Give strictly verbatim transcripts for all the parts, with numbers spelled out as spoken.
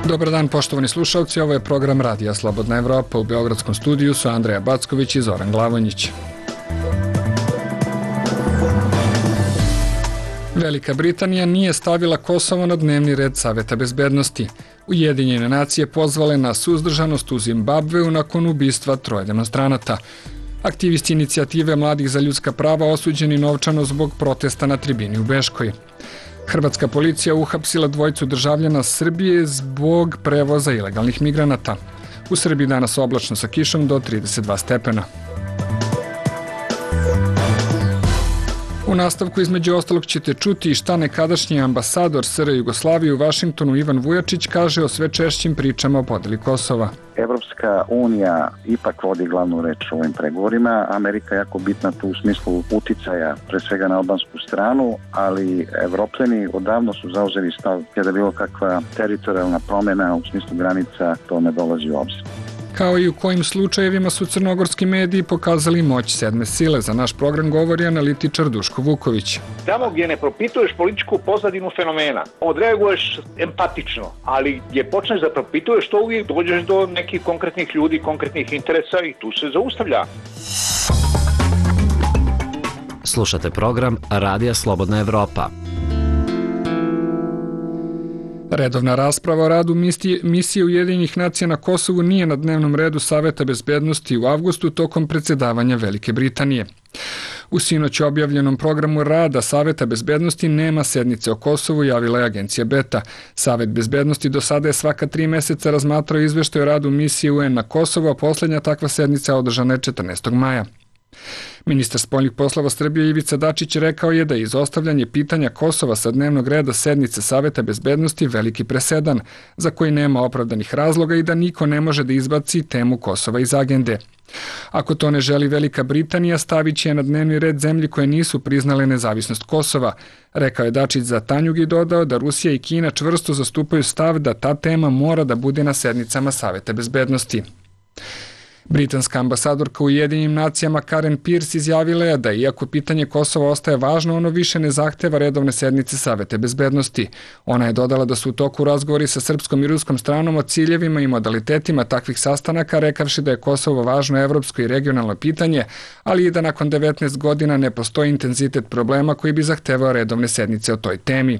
Dobar dan, poštovani slušalci, ovo je program Radija Slobodna Evropa. U Beogradskom studiju su Andreja Backović i Zoran Glavonjić. Velika Britanija nije stavila Kosovo na dnevni red Saveta bezbednosti. Ujedinjene nacije pozvale na suzdržanost u Zimbabveu nakon ubistva troje demonstranata. Aktivisti inicijative Mladih za ljudska prava osuđeni novčano zbog protesta na tribini u Beškoj. Hrvatska policija uhapsila dvojicu državljana Srbije zbog prevoza ilegalnih migranata. U Srbiji danas oblačno sa kišom do trideset dva stepena. U nastavku između ostalog ćete čuti i šta nekadašnji ambasador S R Jugoslavije u Vašingtonu Ivan Vujačić kaže o sve češćim pričama o podeli Kosova. Evropska unija ipak vodi glavnu reč u ovim pregovorima. Amerika je jako bitna tu u smislu uticaja, pre svega na albansku stranu, ali Evropljani odavno su zauzeli stav kada bilo kakva teritorijalna promjena u smislu granica, to ne dolazi u obzir. Kao i u kojim slučajevima su crnogorski mediji pokazali moć sedme sile. Za naš program govori analitičar Duško Vuković. Tamo gdje ne propituješ političku pozadinu fenomena, odreaguješ empatično, ali gdje počneš da propituješ, to uvijek dođeš do nekih konkretnih ljudi, konkretnih interesa i tu se zaustavlja. Slušate program Radija Slobodna Evropa. Redovna rasprava o radu misije Ujedinjenih nacija na Kosovu nije na dnevnom redu Saveta bezbednosti u avgustu tokom predsjedavanja Velike Britanije. U sinoć objavljenom programu rada Saveta bezbednosti nema sednice o Kosovu, javila je agencija Beta. Savet bezbednosti do sada je svaka tri meseca razmatrao izveštaj o radu misije U N na Kosovu, a posljednja takva sednica održana je četrnaestog maja. Ministar spoljnih poslova Srbije Ivica Dačić rekao je da je izostavljanje pitanja Kosova sa dnevnog reda sednice Saveta bezbednosti veliki presedan, za koji nema opravdanih razloga i da niko ne može da izbaci temu Kosova iz agende. Ako to ne želi Velika Britanija, stavit će je na dnevni red zemlji koje nisu priznale nezavisnost Kosova, rekao je Dačić za Tanjug i dodao da Rusija i Kina čvrsto zastupaju stav da ta tema mora da bude na sednicama Saveta bezbednosti. Britanska ambasadorka u Ujedinjenim nacijama Karen Pierce izjavila je da iako pitanje Kosova ostaje važno, ono više ne zahteva redovne sednice Saveta bezbednosti. Ona je dodala da su u toku razgovori sa srpskom i ruskom stranom o ciljevima i modalitetima takvih sastanaka, rekavši da je Kosovo važno evropsko i regionalno pitanje, ali i da nakon devetnaest godina ne postoji intenzitet problema koji bi zahtevao redovne sednice o toj temi.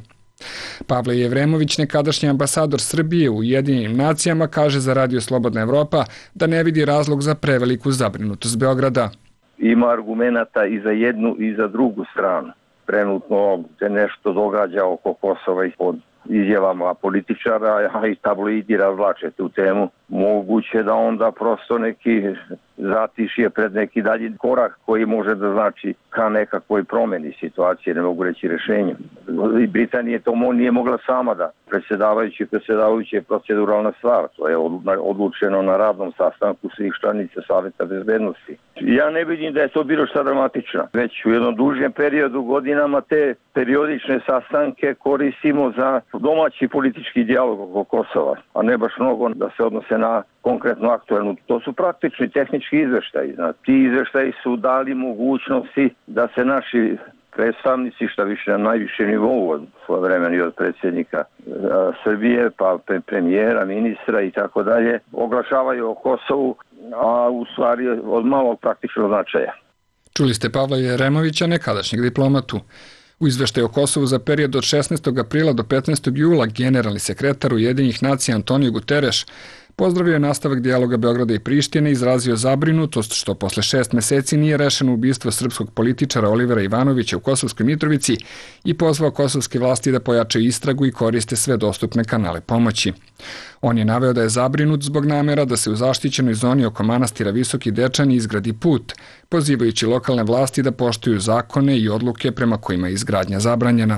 Pavle Jevremović, nekadašnji ambasador Srbije u Ujedinjenim nacijama, kaže za Radio Slobodna Evropa da ne vidi razlog za preveliku zabrinutost Beograda. Ima argumenata i za jednu i za drugu stranu. Trenutno se nešto događa oko Kosova i pod izjavama političara, a i tabloidi razvlače tu temu. Moguće da onda prosto neki zatišje pred neki dalji korak koji može da znači ka nekakvoj promjeni situacije, ne mogu reći rješenjem. I Britanija to nije mogla sama da predsjedavajući, predsjedavajući je proceduralna stvar. To je odlučeno na radnom sastanku svih članica Saveta bezbednosti. Ja ne vidim da je to bilo šta dramatično. Već u jednom dužem periodu godinama te periodične sastanke koristimo za domaći politički dijalog oko Kosova, a ne baš mnogo da se odnose na konkretno aktualnu. To su praktični tehnički izveštaji. Znači, ti izveštaji su dali mogućnosti da se naši predstavnici, šta više na najvišem nivou od svoje vremena i od predsjednika Srbije, pa premijera, ministra i tako dalje, oglašavaju o Kosovu, a u stvari od malog praktičnog značaja. Čuli ste Pavla Jeremovića, nekadašnjeg diplomatu. U izveštaju o Kosovu za period od šesnaestog aprila do petnaestog jula generalni sekretar Ujedinjenih nacija Antonio Guterres pozdravio je nastavak dijaloga Beograda i Prištine, izrazio zabrinutost što posle šest meseci nije rešeno ubistvo srpskog političara Olivera Ivanovića u Kosovskoj Mitrovici i pozvao kosovske vlasti da pojačaju istragu i koriste sve dostupne kanale pomoći. On je naveo da je zabrinut zbog namera da se u zaštićenoj zoni oko manastira Visoki Dečani izgradi put, pozivajući lokalne vlasti da poštuju zakone i odluke prema kojima je izgradnja zabranjena.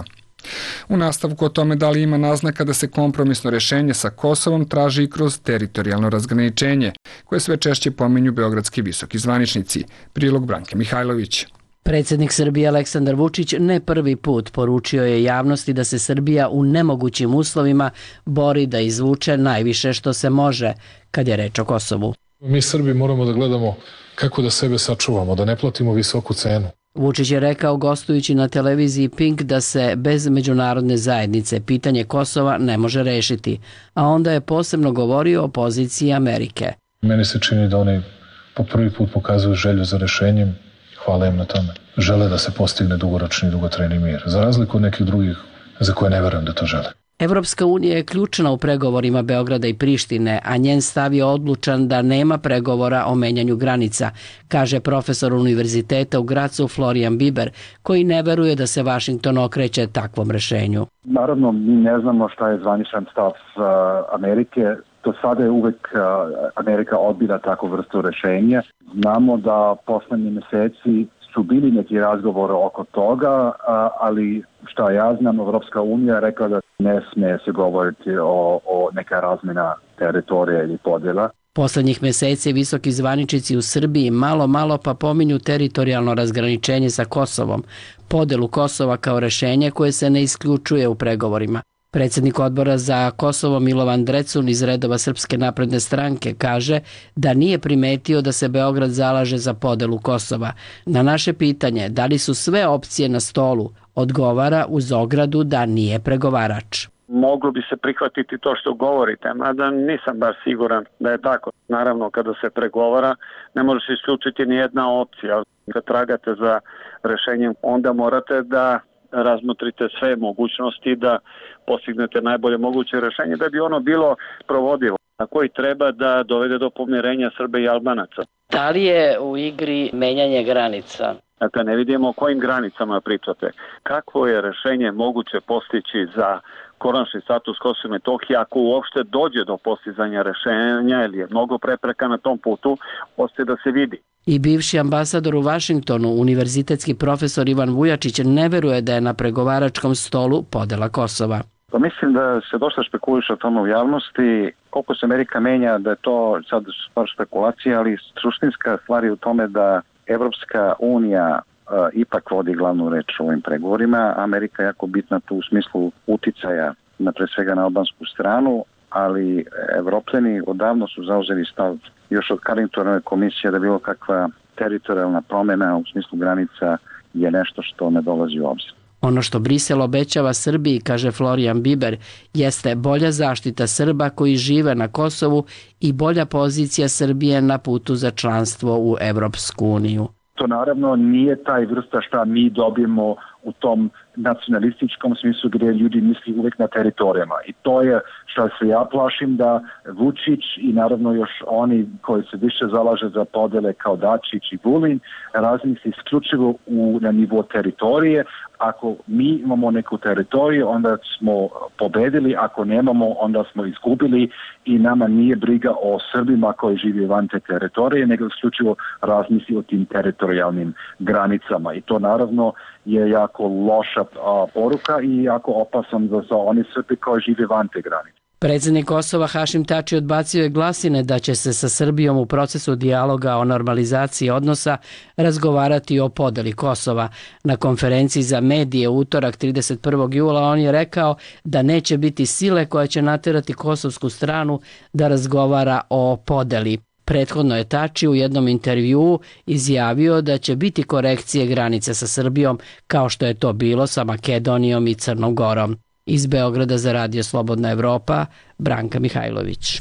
U nastavku o tome da li ima naznaka da se kompromisno rješenje sa Kosovom traži i kroz teritorijalno razgraničenje, koje sve češće pominju beogradski visoki zvaničnici. Prilog Branke Mihajlović. Predsjednik Srbije Aleksandar Vučić ne prvi put poručio je javnosti da se Srbija u nemogućim uslovima bori da izvuče najviše što se može kad je reč o Kosovu. Mi Srbi moramo da gledamo kako da sebe sačuvamo, da ne platimo visoku cenu. Vučić je rekao gostujući na televiziji Pink da se bez međunarodne zajednice pitanje Kosova ne može rešiti, a onda je posebno govorio o poziciji Amerike. Meni se čini da oni po prvi put pokazuju želju za rešenjem, hvala im na tome. Žele da se postigne dugoročni i dugotrajni mir, za razliku od nekih drugih za koje ne verujem da to žele. Evropska unija je ključna u pregovorima Beograda i Prištine, a njen stav je odlučan da nema pregovora o menjanju granica, kaže profesor univerziteta u Gracu Florian Biber, koji ne veruje da se Vašington okreće takvom rešenju. Naravno, mi ne znamo šta je zvaničan stav Amerike. Do sada je uvek Amerika odbila takvu vrstu rešenja. Znamo da poslednji meseci su bili neki razgovor oko toga, ali šta ja znam, Evropska unija rekla da ne smije se govoriti o, o neka razmjena teritorija ili podjela. Poslednjih meseci visoki zvaničici u Srbiji malo malo pa pominju teritorijalno razgraničenje sa Kosovom, podelu Kosova kao rešenje koje se ne isključuje u pregovorima. Predsjednik odbora za Kosovo Milovan Drecun iz redova Srpske napredne stranke kaže da nije primetio da se Beograd zalaže za podelu Kosova. Na naše pitanje da li su sve opcije na stolu, odgovara uz ogradu da nije pregovarač. Moglo bi se prihvatiti to što govorite, mada nisam baš siguran da je tako. Naravno, kada se pregovara, ne može se isključiti ni jedna opcija. Kad tragate za rešenjem, onda morate da razmotrite sve mogućnosti da postignete najbolje moguće rešenje da bi ono bilo provodivo, na koji treba da dovede do pomirenja Srba i Albanaca. Da li je u igri menjanje granica? Dakle, ne vidimo o kojim granicama pričate. Kakvo je rešenje moguće postići za konačni status Kosova i Metohije ako uopšte dođe do postizanja rešenja ili je mnogo prepreka na tom putu, ostaje da se vidi. I bivši ambasador u Vašingtonu, univerzitetski profesor Ivan Vujačić, ne veruje da je na pregovaračkom stolu podela Kosova. Pa mislim da se dosta špekuliše o tome u javnosti. Koliko se Amerika menja, da je to sad stvar spekulacije, ali suštinska stvar je u tome da Evropska unija uh, ipak vodi glavnu reč u ovim pregovorima. Amerika je jako bitna tu u smislu uticaja na pre svega na albansku stranu, ali Evropljani odavno su zauzeli stav još od Carringtonove komisije da bilo kakva teritorijalna promjena u smislu granica je nešto što ne dolazi u obzir. Ono što Brisel obećava Srbiji, kaže Florian Biber, jeste bolja zaštita Srba koji žive na Kosovu i bolja pozicija Srbije na putu za članstvo u Evropsku uniju. To naravno nije taj vrsta šta mi dobijemo u tom nacionalističkom smislu gdje ljudi misli uvijek na teritorijama. I to je što se ja plašim da Vučić i naravno još oni koji se više zalaže za podele kao Dačić i Vulin razmisli isključivo u, na nivo teritorije. Ako mi imamo neku teritoriju, onda smo pobedili, ako nemamo, onda smo izgubili i nama nije briga o Srbima koji žive van te teritorije, nego isključivo razmisli o tim teritorijalnim granicama. I to naravno je jako loša a, poruka i jako opasan za, za oni Srbi koji žive van te granice. Predsjednik Kosova Hašim Tači odbacio je glasine da će se sa Srbijom u procesu dijaloga o normalizaciji odnosa razgovarati o podeli Kosova. Na konferenciji za medije u utorak trideset prvog jula on je rekao da neće biti sile koja će naterati kosovsku stranu da razgovara o podeli. Prethodno je Tači u jednom intervjuu izjavio da će biti korekcije granice sa Srbijom kao što je to bilo sa Makedonijom i Crnom Gorom. Iz Beograda za Radio Slobodna Evropa, Branka Mihajlović.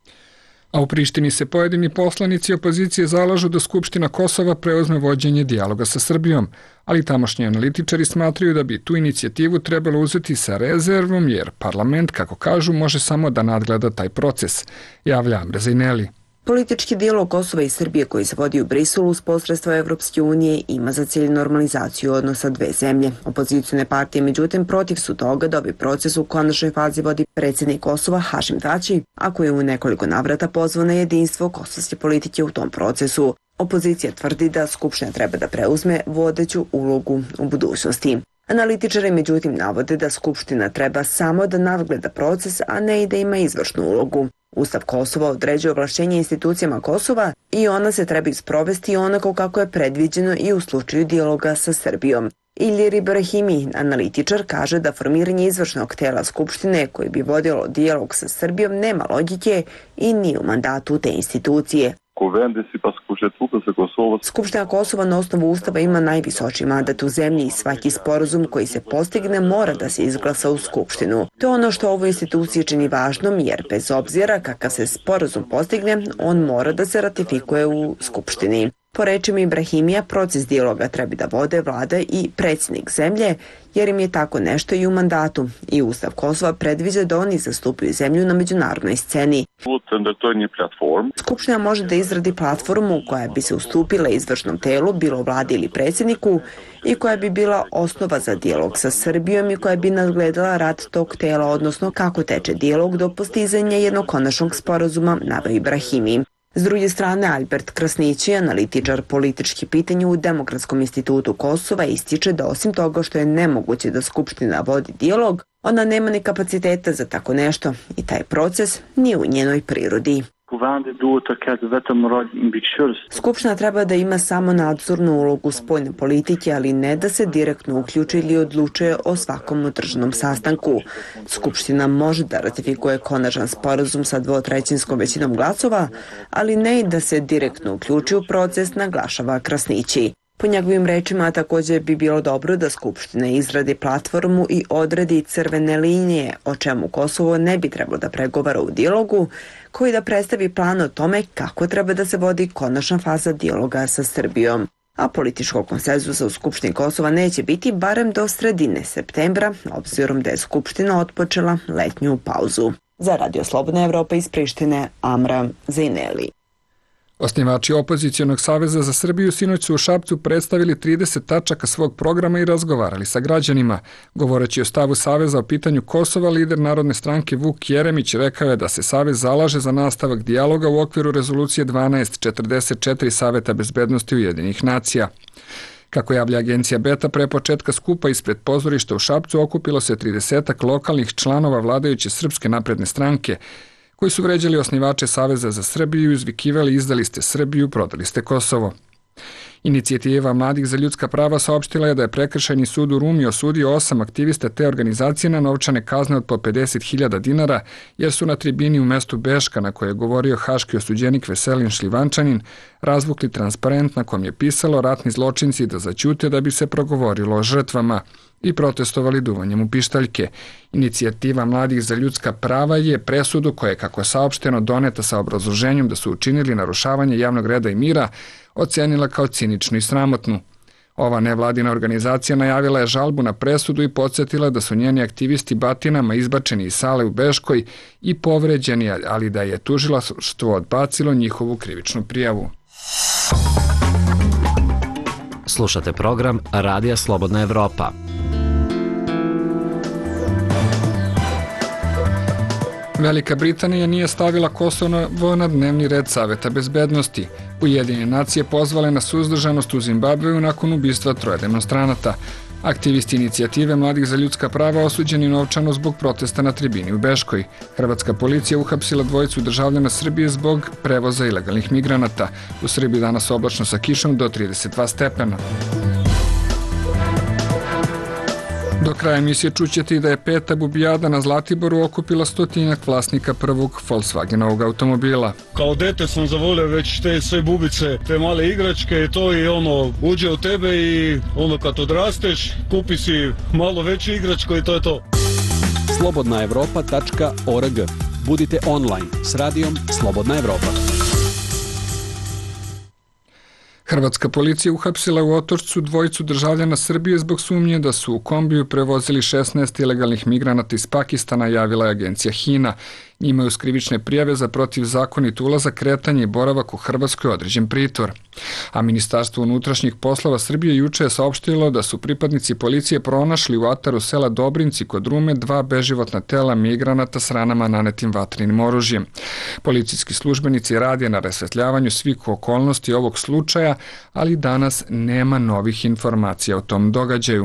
A u Prištini se pojedini poslanici opozicije zalažu da Skupština Kosova preuzme vođenje dijaloga sa Srbijom, ali tamošnji analitičari smatraju da bi tu inicijativu trebalo uzeti sa rezervom jer parlament, kako kažu, može samo da nadgleda taj proces, javlja Amra Zajneli. Politički dijalog Kosova i Srbije koji se vodi u Briselu uz posredstvo Evropske unije ima za cilj normalizaciju odnosa dve zemlje. Opozicijone partije međutim protiv su toga da bi proces u konačnoj fazi vodi predsjednik Kosova Hašim Tači, ako je u nekoliko navrata pozvao na jedinstvo kosovske politike u tom procesu. Opozicija tvrdi da Skupština treba da preuzme vodeću ulogu u budućnosti. Analitičari međutim navode da Skupština treba samo da nadgleda proces, a ne i da ima izvršnu ulogu. Ustav Kosova određuje ovlašćenje institucijama Kosova i ona se treba isprovesti onako kako je predviđeno i u slučaju dijaloga sa Srbijom. Ilir Ibrahimi, analitičar, kaže da formiranje izvršnog tela Skupštine koji bi vodilo dijalog sa Srbijom nema logike i nije u mandatu te institucije. Skupština Kosova na osnovu Ustava ima najvisoči mandat u zemlji i svaki sporazum koji se postigne mora da se izglasa u Skupštinu. To je ono što ovoj instituciji čini važnom, jer bez obzira kakav se sporazum postigne, on mora da se ratifikuje u Skupštini. Po rečima Ibrahimija, proces dijaloga treba da vode vlada i predsjednik zemlje, jer im je tako nešto i u mandatu. I Ustav Kosova predviđa da oni zastupaju zemlju na međunarodnoj sceni. Skupština može da izradi platformu koja bi se ustupila izvršnom telu, bilo vladi ili predsjedniku, i koja bi bila osnova za dijalog sa Srbijom i koja bi nadgledala rad tog tela, odnosno kako teče dijalog do postizanja jednog konačnog sporazuma, naveo Ibrahimi. S druge strane, Albert Krasnići, analitičar političkih pitanja u Demokratskom institutu Kosova, ističe da osim toga što je nemoguće da Skupština vodi dijalog, ona nema ni kapaciteta za tako nešto i taj proces nije u njenoj prirodi. Skupština treba da ima samo nadzornu ulogu spoljne politike, ali ne da se direktno uključi ili odlučuje o svakom održanom sastanku. Skupština može da ratifikuje konačan sporazum sa dvotrećinskom većinom glasova, ali ne i da se direktno uključi u proces, naglašava Krasnići. Po njegovim rečima također bi bilo dobro da Skupština izradi platformu i odredi crvene linije, o čemu Kosovo ne bi trebalo da pregovara u dijalogu, koji da predstavi plan o tome kako treba da se vodi konačna faza dijaloga sa Srbijom. A političkog konsenzusa u Skupštini Kosova neće biti barem do sredine septembra, obzirom da je Skupština otpočela letnju pauzu. Za Radio Slobodna Evropa iz Prištine, Amra Zejneli. Osnivači Opozicijonog saveza za Srbiju sinoć su u Šapcu predstavili trideset tačaka svog programa i razgovarali sa građanima. Govoreći o stavu Saveza o pitanju Kosova, lider Narodne stranke Vuk Jeremić rekao je da se Savez zalaže za nastavak dijaloga u okviru rezolucije dvanaest četrdeset četiri Saveta bezbednosti Ujedinjenih nacija. Kako javlja agencija Beta, pre početka skupa ispred pozorišta u Šapcu okupilo se tridesetak lokalnih članova vladajuće Srpske napredne stranke, koji su vređali osnivače Saveza za Srbiju i uzvikivali izdali ste Srbiju, prodali ste Kosovo. Inicijativa Mladih za ljudska prava saopštila je da je prekršajni sud u Rumi osudio osam aktivista te organizacije na novčane kazne od po pedeset hiljada dinara, jer su na tribini u mestu Beška, na kojoj je govorio haški osuđenik Veselin Šljivančanin, razvukli transparent na kom je pisalo ratni zločinci da zaćute da bi se progovorilo o žrtvama i protestovali duvanjem u pištaljke. Inicijativa Mladih za ljudska prava je presudu koja je, kako je saopšteno, doneta sa obrazloženjem da su učinili narušavanje javnog reda i mira, ocenila kao ciničnu i sramotnu. Ova nevladina organizacija najavila je žalbu na presudu i podsjetila da su njeni aktivisti batinama izbačeni iz sale u Beškoj i povređeni, ali da je tužilaštvo odbacilo njihovu krivičnu prijavu. Slušate program Radija Slobodna Evropa. Velika Britanija nije stavila Kosovo na dnevni red Saveta bezbednosti. Ujedinjene nacije pozvale na suzdržanost u Zimbabveu nakon ubistva troje demonstranata. Aktivisti inicijative Mladih za ljudska prava osuđeni novčano zbog protesta na tribini u Beškoj. Hrvatska policija uhapsila dvojicu državljana Srbije zbog prevoza ilegalnih migranata. U Srbiji danas oblačno sa kišom do trideset dva stepena. Do kraja emisije čućete i da je peta bubijada na Zlatiboru okupila stotinjak vlasnika prvog Volkswagenovog automobila. Kao dete sam zavolio već te sve bubice, te male igračke i to i ono uđe u tebe i ono kad odrasteš kupi si malo veću igračku i to je to. slobodna evropa tačka org. Budite online s radijom Slobodna Evropa. Hrvatska policija uhapsila u Otočcu dvojicu državljana Srbije zbog sumnje da su u kombiju prevozili šesnaest ilegalnih migranata iz Pakistana, javila je agencija Hina. Njima je uz krivične prijave za protivzakonit ulazak, kretanje i boravak u Hrvatskoj određen pritvor. A Ministarstvo unutrašnjih poslova Srbije juče je saopštilo da su pripadnici policije pronašli u ataru sela Dobrinci kod Rume dva beživotna tela migranata s ranama nanetim vatrenim oružjem. Policijski službenici rade na rasvetljavanju svih okolnosti ovog slučaja, ali danas nema novih informacija o tom događaju.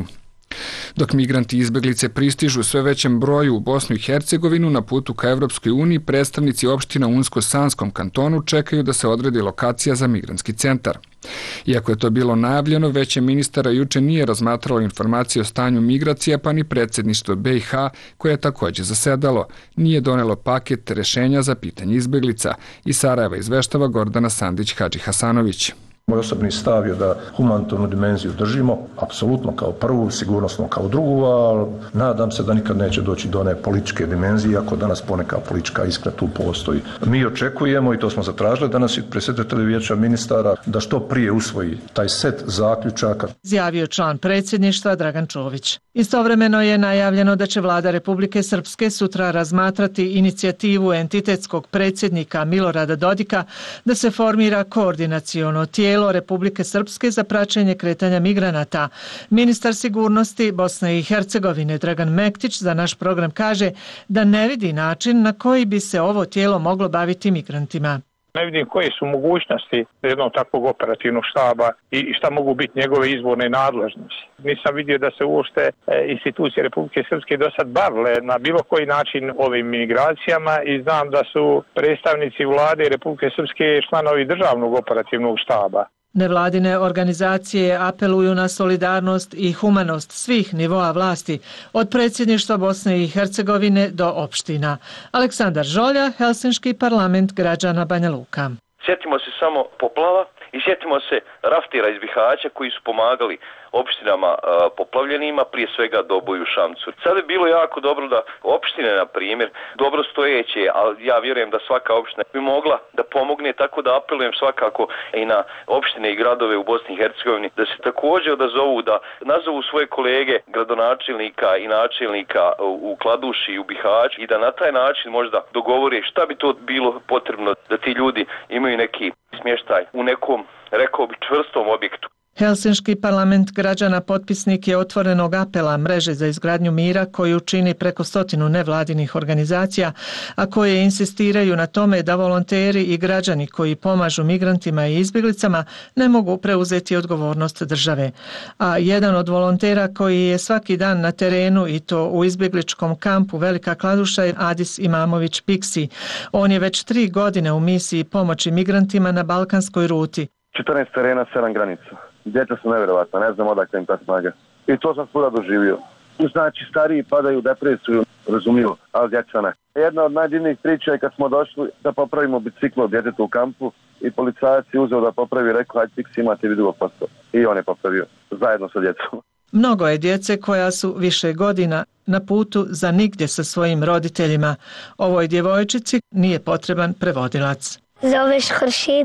Dok migranti i izbeglice pristižu sve većem broju u Bosnu i Hercegovinu, na putu ka Evropskoj uniji predstavnici opština u Unsko-Sanskom kantonu čekaju da se odredi lokacija za migrantski centar. Iako je to bilo najavljeno, Veće ministara juče nije razmatralo informacije o stanju migracija, pa ni predsjedništvo B i H, koje je također zasedalo, nije donelo paket rešenja za pitanje izbeglica. Iz Sarajeva izveštava Gordana Sandić-Hadži-Hasanović. Moj osobni stav je da humanitarnu dimenziju držimo, apsolutno kao prvu, sigurnosno kao drugu, ali nadam se da nikad neće doći do one političke dimenzije, ako danas poneka politička iskra tu postoji. Mi očekujemo, i to smo zatražili danas i predsjedatelj Vijeća ministara, da što prije usvoji taj set zaključaka. Izjavio član predsjedništva Dragan Čović. Istovremeno je najavljeno da će vlada Republike Srpske sutra razmatrati inicijativu entitetskog predsjednika Milorada Dodika da se formira koordinaciono tijelo Republike Srpske za praćenje kretanja migranata. Ministar sigurnosti Bosne i Hercegovine Dragan Mektić za naš program kaže da ne vidi način na koji bi se ovo tijelo moglo baviti migrantima. Ne vidim koje su mogućnosti jednog takvog operativnog štaba i šta mogu biti njegove izvorne nadležnosti. Nisam vidio da se uopšte institucije Republike Srpske do sad bavile na bilo koji način ovim migracijama i znam da su predstavnici vlade Republike Srpske članovi državnog operativnog štaba. Nevladine organizacije apeluju na solidarnost i humanost svih nivoa vlasti, od predsjedništva Bosne i Hercegovine do opština. Aleksandar Žolja, Helsinški parlament građana Banja Luka. Sjetimo se samo poplava i sjetimo se raftira iz Bihaća koji su pomagali opštinama a, poplavljenima, prije svega Doboju, Šamcu. Sad je bilo jako dobro da opštine, na primjer, dobro stojeće, ali ja vjerujem da svaka opština bi mogla da pomogne, tako da apelujem svakako i na opštine i gradove u Bosni i Hercegovini da se također odazovu, da nazovu svoje kolege gradonačelnika i načelnika u Kladuši i u Bihaću i da na taj način možda dogovore šta bi to bilo potrebno da ti ljudi imaju neki smještaj u nekom, rekao bi, čvrstom objektu. Helsinški parlament građana potpisnik je otvorenog apela mreže za izgradnju mira koju čini preko stotinu nevladinih organizacija, a koje insistiraju na tome da volonteri i građani koji pomažu migrantima i izbjeglicama ne mogu preuzeti odgovornost države. A jedan od volontera koji je svaki dan na terenu i to u izbjegličkom kampu Velika Kladuša je Adis Imamović Piksi. On je već tri godine u misiji pomoći migrantima na balkanskoj ruti. četrnaest terena, sedam granica. Djeca su nevjerovatna, ne znam odakle im ta snaga. I to sam svuda doživio. Znači, stariji padaju u depresiju, razumljivo, ali djeca ne. Jedna od najdivnijih priča je kad smo došli da popravimo biciklo od djeteta u kampu i policajac je uzeo da popravi, rekao, hajde Piksi, imate vidio posao. I on je popravio, zajedno sa djecom. Mnogo je djece koja su više godina na putu za nigdje sa svojim roditeljima. Ovoj djevojčici nije potreban prevodilac. Zoveš Hršid,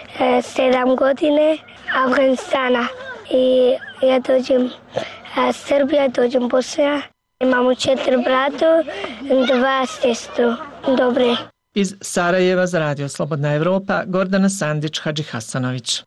sedam godine, Afganistana. I ja dođem Srbija, dođem Bosna. Imamo četiri brata, dva sestru. Dobre. Iz Sarajeva za Radio Slobodna Evropa, Gordana Sandić-Hadži-Hasanović.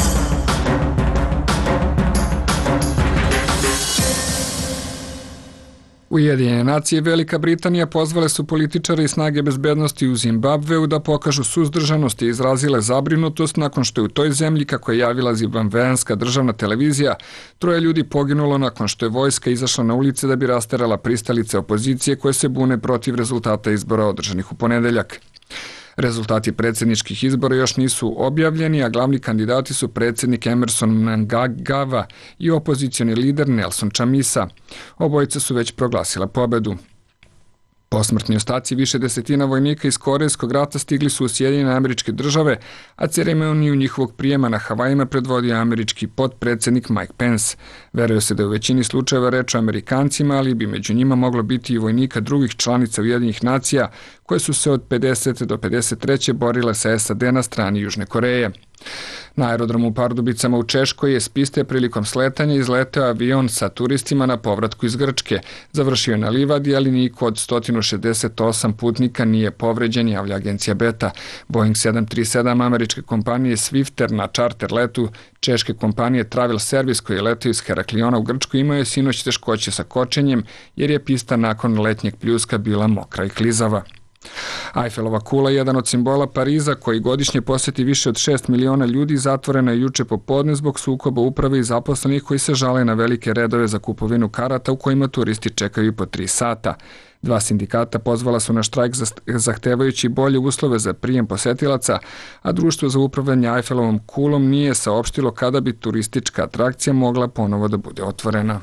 Ujedinjene nacije i Velika Britanija pozvale su političare i snage bezbednosti u Zimbabveu da pokažu suzdržanost i izrazile zabrinutost nakon što je u toj zemlji, kako je javila zimbabveanska državna televizija, troje ljudi poginulo nakon što je vojska izašla na ulice da bi rasterala pristalice opozicije koje se bune protiv rezultata izbora održanih u ponedeljak. Rezultati predsjedničkih izbora još nisu objavljeni, a glavni kandidati su predsjednik Emerson Mnangagwa i opozicioni lider Nelson Chamisa. Obojica su već proglasila pobedu. Posmrtni ostaci više desetina vojnika iz Korejskog rata stigli su u Sjedinjene Američke Države, a ceremoniju njihovog prijema na Havajima predvodio američki potpredsjednik Mike Pence. Veruje se da je u većini slučajeva reč o Amerikancima, ali bi među njima moglo biti i vojnika drugih članica Ujedinjenih nacija koje su se od pedesete do pedeset treće borile sa S A D na strani Južne Koreje. Na aerodromu u Pardubicama u Češkoj je s piste prilikom sletanja izleteo avion sa turistima na povratku iz Grčke. Završio je na livadi, ali niko od sto šezdeset osam putnika nije povređen, javlja agencija Beta. Boeing sedam tri sedam američke kompanije Swifter na čarter letu češke kompanije Travel Service koji je letio iz Herakliona u Grčku imao je sinoć teškoće sa kočenjem jer je pista nakon letnjeg pljuska bila mokra i klizava. Eiffelova kula je jedan od simbola Pariza koji godišnje posjeti više od šest miliona ljudi, zatvorena je juče popodne zbog sukoba uprave i zaposlenih koji se žale na velike redove za kupovinu karata u kojima turisti čekaju po tri sata. Dva sindikata pozvala su na štrajk zahtevajući bolje uslove za prijem posetilaca, a društvo za upravljanje Eiffelovom kulom nije saopštilo kada bi turistička atrakcija mogla ponovo da bude otvorena.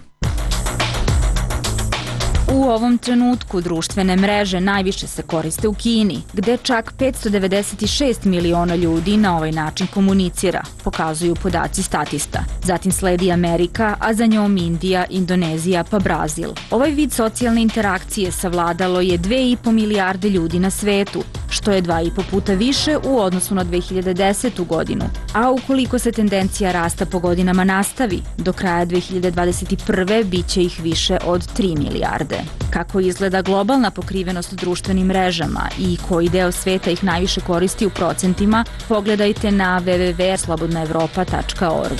U ovom trenutku društvene mreže najviše se koriste u Kini, gde čak petsto devedeset šest miliona ljudi na ovaj način komunicira, pokazuju podaci Statista. Zatim sledi Amerika, a za njom Indija, Indonezija pa Brazil. Ovaj vid socijalne interakcije savladalo je dve i po milijarde ljudi na svetu, što je dva i po puta više u odnosu na dve hiljade desetu godinu. A ukoliko se tendencija rasta po godinama nastavi, do kraja dve hiljade dvadeset prve biće ih više od tri milijarde. Kako izgleda globalna pokrivenost društvenim mrežama i koji deo sveta ih najviše koristi u procentima, pogledajte na w w w tačka slobodna evropa tačka org.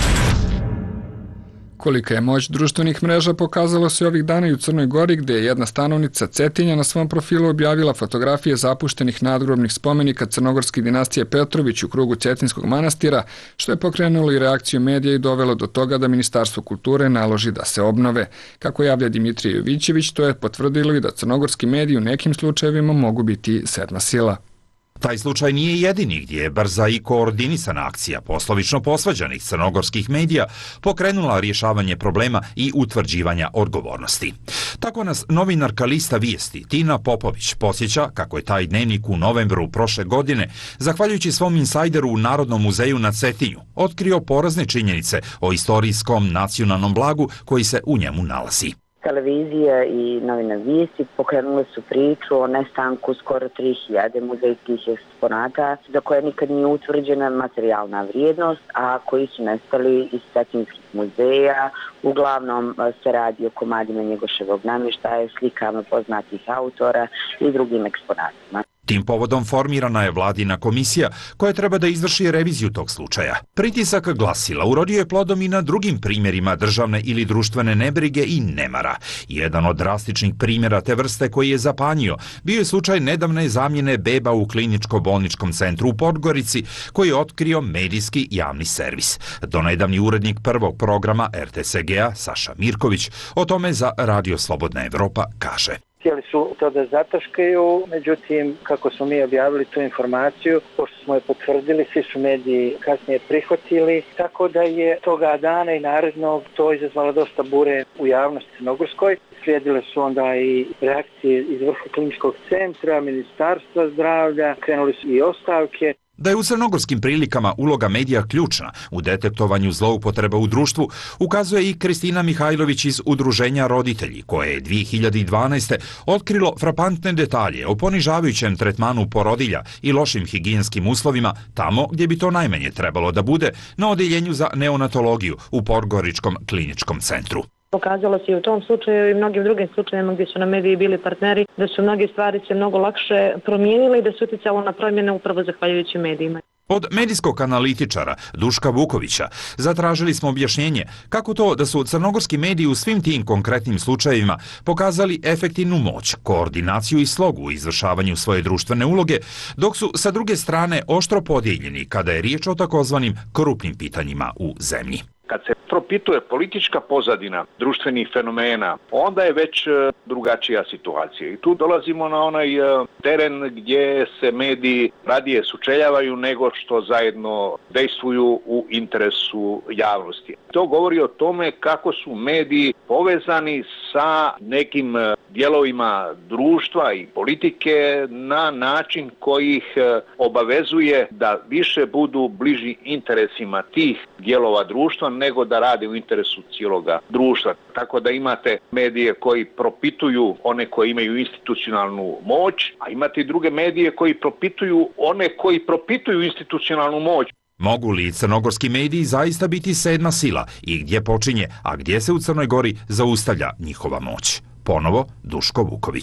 Kolika je moć društvenih mreža pokazalo se ovih dana i u Crnoj Gori, gde je jedna stanovnica Cetinja na svom profilu objavila fotografije zapuštenih nadgrobnih spomenika crnogorske dinastije Petrović u krugu Cetinskog manastira, što je pokrenulo i reakciju medija i dovelo do toga da Ministarstvo kulture naloži da se obnove. Kako javlja Dimitrije Jovićević, to je potvrdilo i da crnogorski mediji u nekim slučajevima mogu biti sedma sila. Taj slučaj nije jedini gdje je brza i koordinisana akcija poslovično posvađanih crnogorskih medija pokrenula rješavanje problema i utvrđivanja odgovornosti. Tako nas novinarka lista Vijesti Tina Popović posjeća kako je taj dnevnik u novembru prošle godine, zahvaljujući svom insajderu u Narodnom muzeju na Cetinju, otkrio porazne činjenice o istorijskom nacionalnom blagu koji se u njemu nalazi. Televizija i novine Vijesti pokrenule su priču o nestanku skoro tri hiljade muzejskih eksponata za koje nikad nije utvrđena materijalna vrijednost, a koji su nestali iz cetinskih muzeja. Uglavnom se radi o komadima Njegoševog namještaja, slikama poznatih autora i drugim eksponatima. Tim povodom formirana je vladina komisija koja treba da izvrši reviziju tog slučaja. Pritisak glasila urodio je plodom i na drugim primjerima državne ili društvene nebrige i nemara. Jedan od drastičnih primjera te vrste koji je zapanjio bio je slučaj nedavne zamjene beba u kliničko-bolničkom centru u Podgorici koji je otkrio medijski javni servis. Donedavni urednik prvog programa er te se ge-a Saša Mirković o tome za Radio Slobodna Evropa kaže. Htjeli su to da zataškaju, međutim, kako smo mi objavili tu informaciju, pošto smo je potvrdili, svi su mediji kasnije prihvatili, tako da je toga dana i narednog to izazvalo dosta bure u javnosti crnogorskoj. Slijedile su onda i reakcije iz vrha kliničkog centra, Ministarstva zdravlja, krenuli su i ostavke. Da je u crnogorskim prilikama uloga medija ključna u detektovanju zloupotreba u društvu, ukazuje i Kristina Mihajlović iz Udruženja Roditelji, koje je dvije hiljade dvanaeste. otkrilo frapantne detalje o ponižavajućem tretmanu porodilja i lošim higijenskim uslovima tamo gdje bi to najmanje trebalo da bude, na odeljenju za neonatologiju u Podgoričkom kliničkom centru. Pokazalo se i u tom slučaju i mnogim drugim slučajevima gdje su na mediji bili partneri da su mnoge stvari se mnogo lakše promijenile i da su uticalo na promjene upravo zahvaljujući medijima. Od medijskog analitičara Duška Vukovića zatražili smo objašnjenje kako to da su crnogorski mediji u svim tim konkretnim slučajevima pokazali efektivnu moć, koordinaciju i slogu u izvršavanju svoje društvene uloge, dok su sa druge strane oštro podijeljeni kada je riječ o takozvanim krupnim pitanjima u zemlji. Kad se propituje politička pozadina društvenih fenomena, onda je već drugačija situacija. I tu dolazimo na onaj teren gdje se mediji radije sučeljavaju nego što zajedno dejstvuju u interesu javnosti. To govori o tome kako su mediji povezani sa nekim dijelovima društva i politike na način koji ih obavezuje da više budu bliži interesima tih dijelova društva nego da rade u interesu cijeloga društva. Tako da imate medije koji propituju one koji imaju institucionalnu moć, a imate i druge medije koji propituju one koji propituju institucionalnu moć. Mogu li crnogorski mediji zaista biti sedma sila i gdje počinje, a gdje se u Crnoj Gori zaustavlja njihova moć? Ponovo Duško Vuković.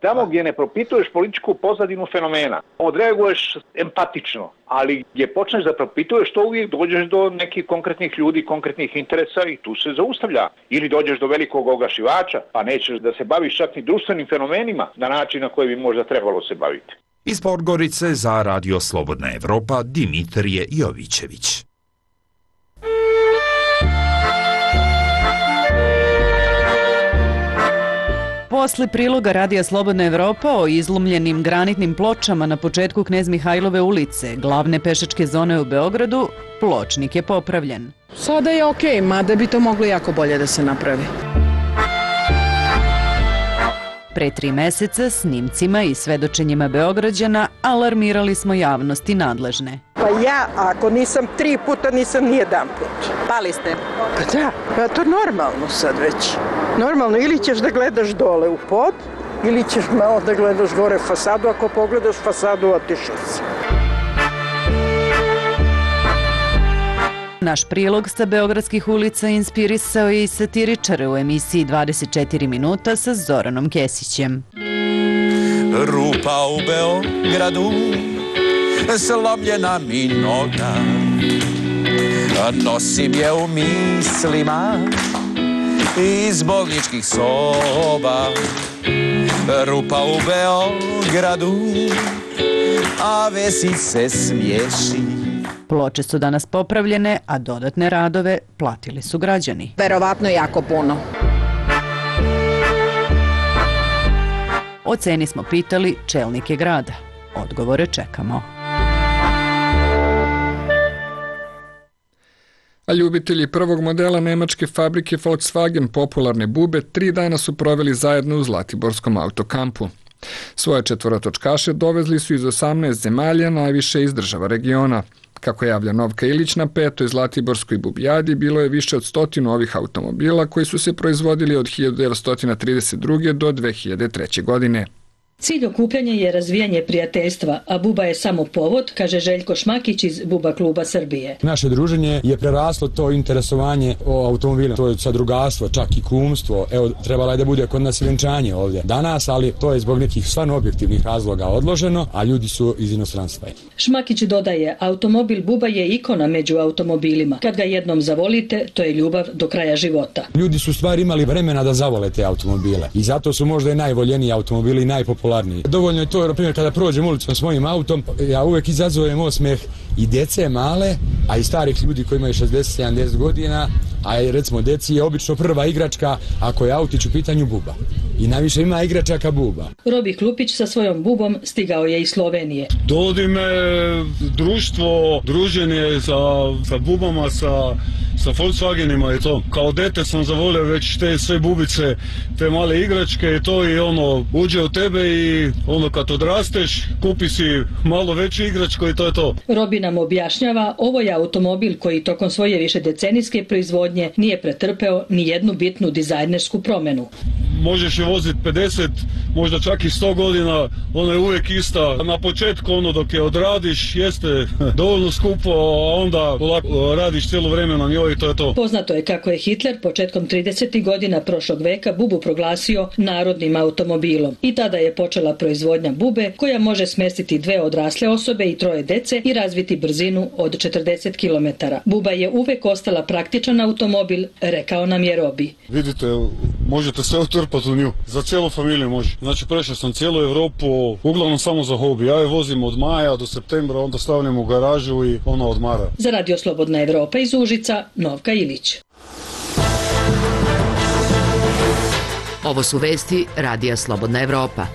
Tamo gdje ne propituješ političku pozadinu fenomena, odreaguješ empatično, ali gdje počneš da propituješ, to uvijek dođeš do nekih konkretnih ljudi, konkretnih interesa i tu se zaustavlja. Ili dođeš do velikog ogašivača, pa nećeš da se baviš čak ni društvenim fenomenima na način na koji bi možda trebalo se baviti. Iz Podgorice za Radio Slobodna Evropa Dimitrije Jovićević. Posle priloga Radija Slobodna Evropa o izlomljenim granitnim pločama na početku Knez Mihajlove ulice, glavne pešačke zone u Beogradu, pločnik je popravljen. Sada je okej, mada bi to moglo jako bolje da se napravi. Pre tri meseca snimcima i svedočenjima Beograđana alarmirali smo javnost i nadležne. Pa ja, ako nisam tri puta, nisam ni jedan put. Pali ste? Pa da, pa to je normalno sad već. Normalno, ili ćeš da gledaš dole u pod, ili ćeš malo da gledaš gore fasadu, ako pogledaš fasadu, otišao si. Naš prilog sa beogradskih ulica inspirisao je i satiričare u emisiji dvadeset četiri minuta sa Zoranom Kesićem. Rupa u Beogradu, slomljena mi noga, nosim je u mislima iz bolničkih soba. Rupa u Beogradu, a Vesić se smiješi. Ploče su danas popravljene, a dodatne radove platili su građani. Verovatno jako puno. O ceni smo pitali čelnike grada. Odgovore čekamo. A ljubitelji prvog modela nemačke fabrike Volkswagen popularne bube tri dana su proveli zajedno u Zlatiborskom autokampu. Svoje četvorotočkaše dovezli su iz osamnaest zemalja, najviše iz država regiona. Kako javlja Novka Ilić, na petoj Zlatiborskoj bubijadi bilo je više od stotinu ovih automobila koji su se proizvodili od hiljadu devetsto trideset druge. do dve hiljade treće. godine. Cilj okupljanja je razvijanje prijateljstva, a buba je samo povod, kaže Željko Šmakić iz Buba kluba Srbije. Naše druženje je preraslo to interesovanje o automobilima, to je sadrugarstvo, čak i kumstvo. Evo, trebala je da bude kod nas venčanje ovdje danas, ali to je zbog nekih stvarno objektivnih razloga odloženo, a ljudi su iz inostranstva. Šmakić dodaje, automobil buba je ikona među automobilima. Kad ga jednom zavolite, to je ljubav do kraja života. Ljudi su stvari imali vremena da zavole te automobile i zato su možda i najvoljeniji automobili i najpopularniji. Dovoljno je to, na primjer, kada prođem ulicom s mojim autom, ja uvek izazovem osmeh i dece male, a i starih ljudi koji imaju šezdeset sedamdeset godina, a i recimo deci je obično prva igračka ako je autić u pitanju buba. I najviše ima igračaka buba. Robi Klupić sa svojom bubom stigao je iz Slovenije. Dovodi me društvo, druženje sa, sa bubama, sa, sa Volkswagenima i to. Kao dete sam zavolio već te sve bubice, te male igračke i to i ono, uđe u tebe i ono kad odrasteš, kupi si malo veću igračku i to je to. Robi nam objašnjava, ovo je automobil koji tokom svoje višedecenijske proizvodnje nije pretrpeo ni jednu bitnu dizajnersku promjenu. Možeš je voziti pedeset, možda čak i sto godina, ona je uvijek ista. Na početku ono dok je odradiš jeste dovoljno skupo, a onda polako radiš cijelo vrijeme na njoj i to je to. Poznato je kako je Hitler početkom tridesetih godina prošlog veka bubu proglasio narodnim automobilom. I tada je počela proizvodnja bube koja može smestiti dve odrasle osobe i troje dece i razviti brzinu od četrdeset kilometara. Buba je uvek ostala praktičan automobil, rekao nam je Robi. Vidite, možete sve utrpati u nju. Za cijelu familiju može. Znači prešao sam cijelu Evropu, uglavnom samo za hobi. Ja je vozim od maja do septembra, onda stavljam u garažu i ona odmara. Za Radio Slobodna Evropa iz Užica, Novka Ilić. Ovo su vesti Radija Slobodna Evropa.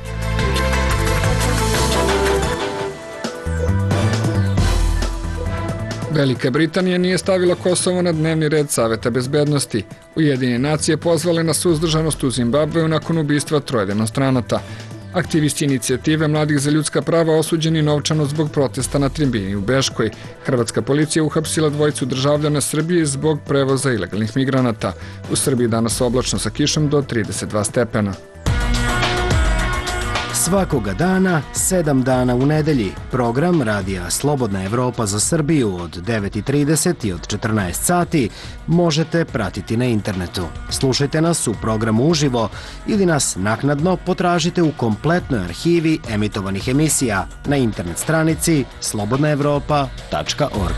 Velika Britanija nije stavila Kosovo na dnevni red Saveta bezbednosti. Ujedinjene nacije pozvale na suzdržanost u Zimbabveu nakon ubistva troje demonstranata. Aktivisti inicijative Mladih za ljudska prava osuđeni novčano zbog protesta na tribini u Beškoj. Hrvatska policija uhapsila dvojicu državljana Srbije zbog prevoza ilegalnih migranata. U Srbiji danas oblačno sa kišom do trideset dva stepena. Svakoga dana, sedam dana u nedelji, program Radija Slobodna Evropa za Srbiju od devet i trideset i od četrnaest sati možete pratiti na internetu. Slušajte nas u programu uživo ili nas naknadno potražite u kompletnoj arhivi emitovanih emisija na internet stranici slobodna evropa tačka org.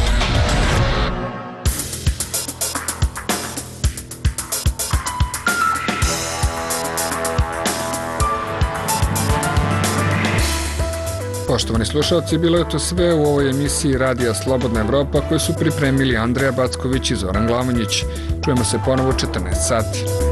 Poštovani slušalci, bilo je to sve u ovoj emisiji Radija Slobodna Evropa koju su pripremili Andreja Backović i Zoran Glamonjić. Čujemo se ponovo u četrnaest sati.